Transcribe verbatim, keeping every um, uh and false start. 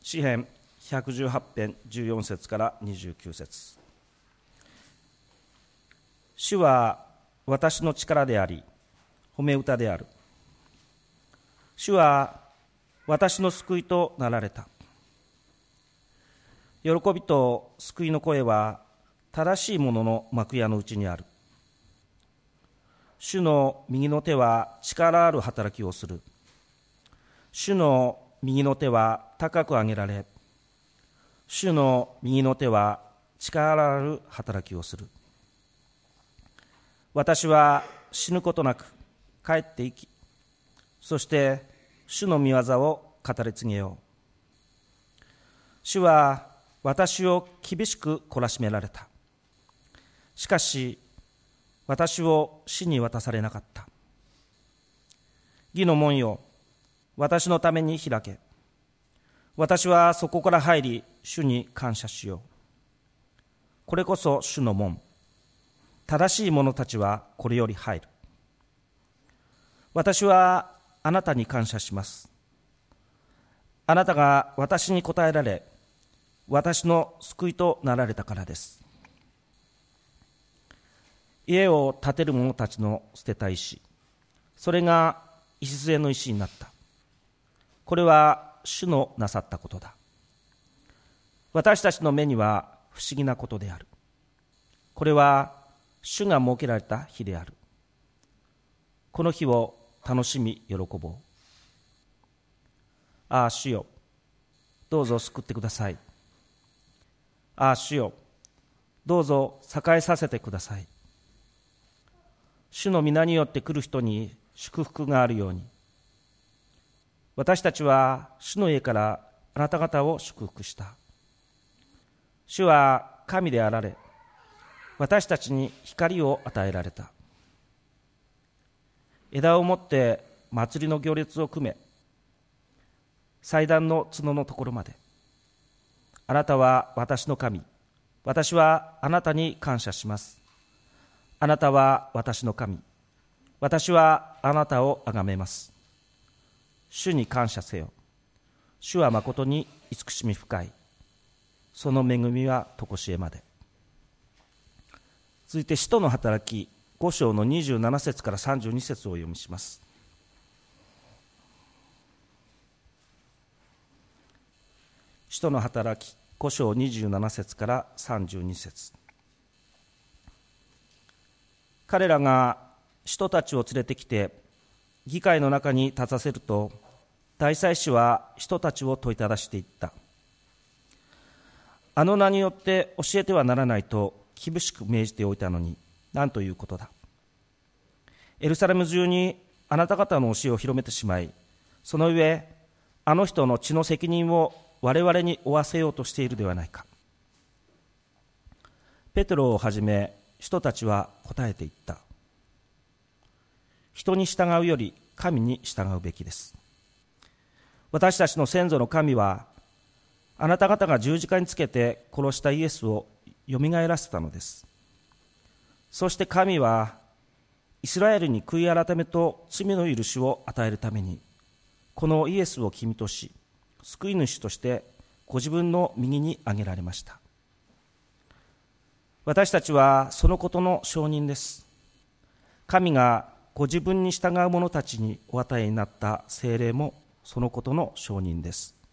詩編ひゃくじゅうはち編じゅうよん節からにじゅうきゅう節。主は私の力であり、褒め歌である。主は私の救いとなられた。喜びと救いの声は正しい者の幕屋のうちにある。主の右の手は力ある働きをする。主の右の手は高く上げられ、主の右の手は力ある働きをする。私は死ぬことなく帰って生き、そして主の御業を語り継げよう。主は私を厳しく懲らしめられた。しかし私を死に渡されなかった。義の門よ、私のために開け。私はそこから入り、主に感謝しよう。これこそ主の門。正しい者たちはこれより入る。私はあなたに感謝します。あなたが私に答えられ、私の救いとなられたからです。家を建てる者たちの捨てた石、それが礎の石になった。これは主のなさったことだ。私たちの目には不思議なことである。これは主が設けられた日である。この日を楽しみ喜ぼう。ああ主よ、どうぞ救ってください。ああ主よ、どうぞ栄えさせてください。主の皆によって来る人に祝福があるように、私たちは主の家からあなた方を祝福した。主は神であられ、私たちに光を与えられた。枝を持って祭りの行列を組め、祭壇の角のところまで。あなたは私の神、私はあなたに感謝します。あなたは私の神、私はあなたをあがめます。主に感謝せよ。主はまことに慈しみ深い。その恵みはとこしえまで。続いて使徒の働きご章のにじゅうなな節からさんじゅうに節をお読みします。使徒の働きご章にじゅうなな節からさんじゅうに節。彼らが使徒たちを連れてきて議会の中に立たせると、大祭司は使徒たちを問いただしていった。あの名によって教えてはならないと厳しく命じておいたのに、何ということだ。エルサレム中にあなた方の教えを広めてしまい、その上あの人の血の責任を我々に負わせようとしているではないか。ペテロをはじめ使徒たちは答えていった。人に従うより神に従うべきです。私たちの先祖の神はあなた方が十字架につけて殺したイエスをよみがえらせたのです。そして神はイスラエルに悔い改めと罪の許しを与えるために、このイエスを君とし、救い主としてご自分の右に挙げられました。私たちはそのことの証人です。神がご自分に従う者たちにお与えになった聖霊もそのことの証人です。